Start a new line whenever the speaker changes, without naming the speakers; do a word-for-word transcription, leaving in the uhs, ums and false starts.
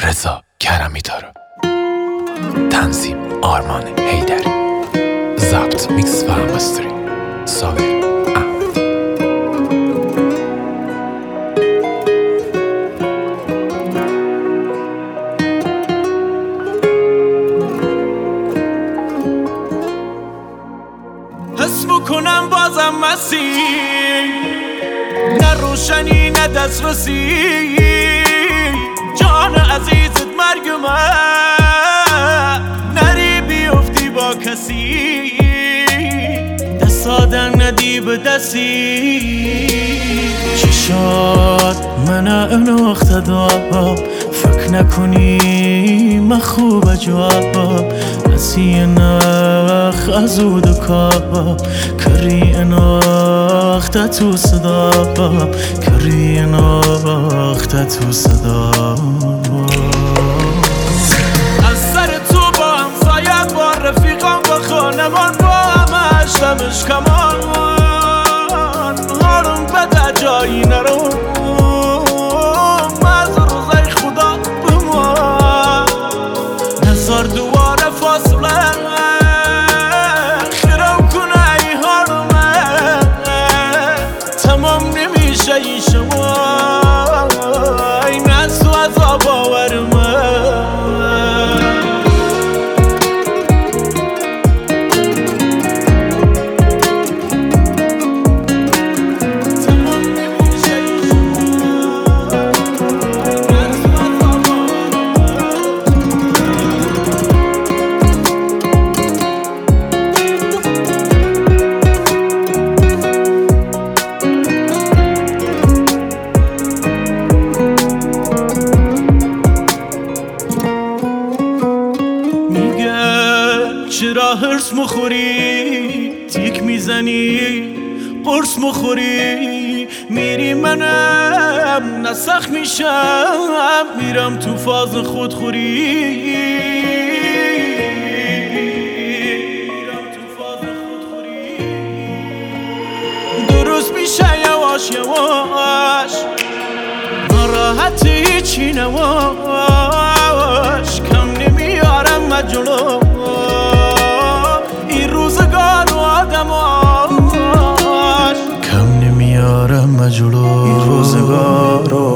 رضا کرمی داره. تنظیم آرمان حیدری. ضبط میکس و مستری صابر احمد.
حس میکنم بازم مسیر، نه روشنی نه دسترسی، جان عزیزت مرگ من، نری بیفتی با کسی، دست آدن ندی به دستی. چشات من اناخته دار، فکر نکنی من خوب جواب، نسی نخ از او دکا، کری اناخته تو صدا، کری اناخته تو صدا. از سر تو با همسایت، با رفیقان، با خانمان، با همش دمش کمان، حالم بده جایی نرو، از روزای خدا بمان نزار دواره فاصله، خیرم کنه ای حالمه، تمام نمیشه ای شما، این از تو عذاب آورمه. چرا هرس مخوری، تیک میزنی، قرص مخوری، میری منم نسخ میشم، میرم تو فاز خودخوری، درست میشه یواش یواش، ناراحتی چی نواش، کم نمیارم مجلو این روزگار و آدماش، کم نمیارم مجلو این روزگار و